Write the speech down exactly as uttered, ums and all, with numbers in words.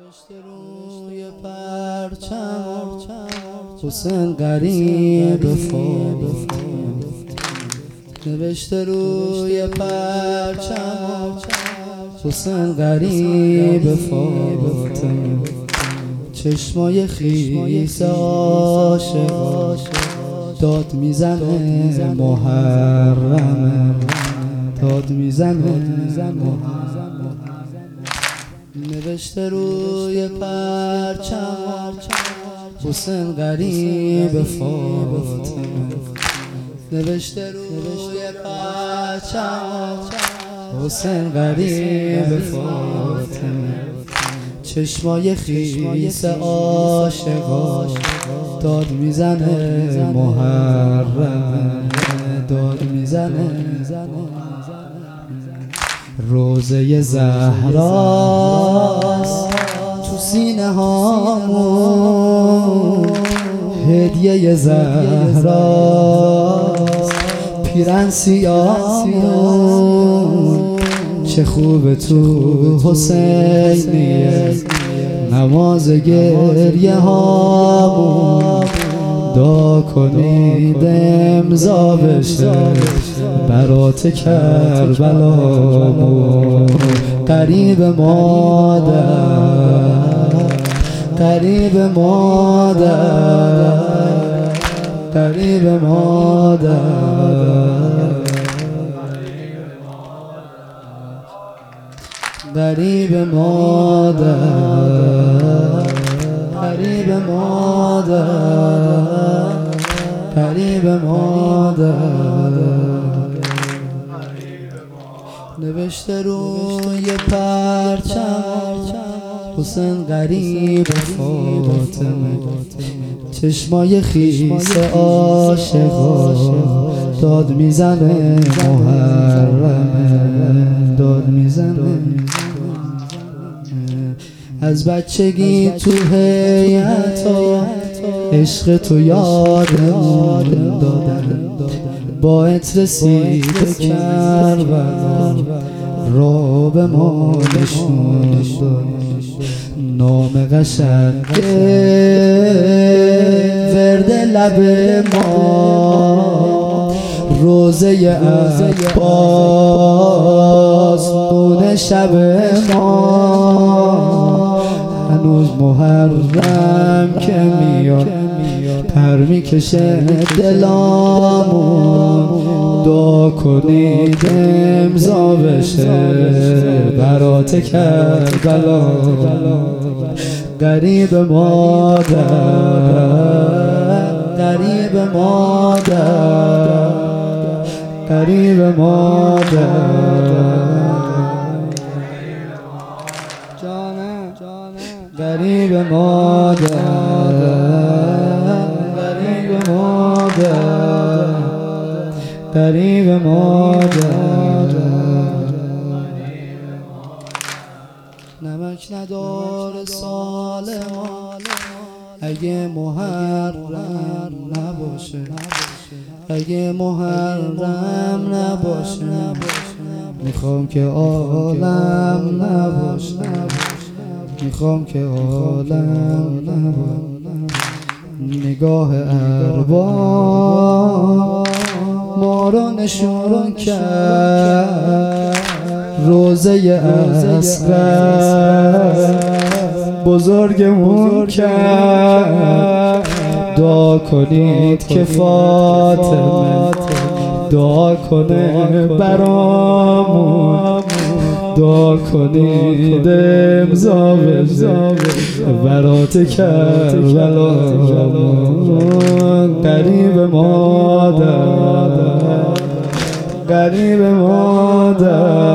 نوشته روی پرچم حسین غریب فاطمه، نوشته روی پرچم حسین غریب فاطمه، چشمای خیس عاشق داد میزنه محرمه، داد میزنه نوشته روی پرچم حسین غریب فاطمه، نوشته روی پرچم حسین غریب فاطمه، چشمای خیس عاشقا داد میزنه محرمه، داد میزنه روزه زهراست تو سینه هامون، هدیه زهراست پیرن سیامون، چه خوبه تو حسینیه نماز گریه هامون، دعا کنید امضا بشه برات کربلامون، قریب مادر قریب مادر قریب مادر قریب مادر قریب مادر قریب مادر، نوشته روی پرچم حسین غریب فاطمه، چشمای خیس عاشقا داد میزنه محرمه، داد میزنه از بچگی تو هیئتا عشق تو یادمون دادن، با عطر رسید کربلا را به ما نشون دادن، نام قشنگ ورد لب ما، روزه عباس نون شب ما، هنوز محرم که میاد پر میکشه دلامون، دعا کنید امضا بشه برات کربلا، قریب مادر قریب مادر قریب مادر قریب مادر قریب مادر قریب مادر، نمک نداره سال ما اگه محرم نباشه، اگه محرم نباشه، میخوام که عالم نباشه، میخوام که عالم نباشه، نگاه ارباب ما رو نشون کرد، روزه اصغر بزرگمون کرد، دعا کنید که فاطمه دعا کنه برامون، دعا کنید امضا بشه برات کربلامون، قریب مادر قریب مادر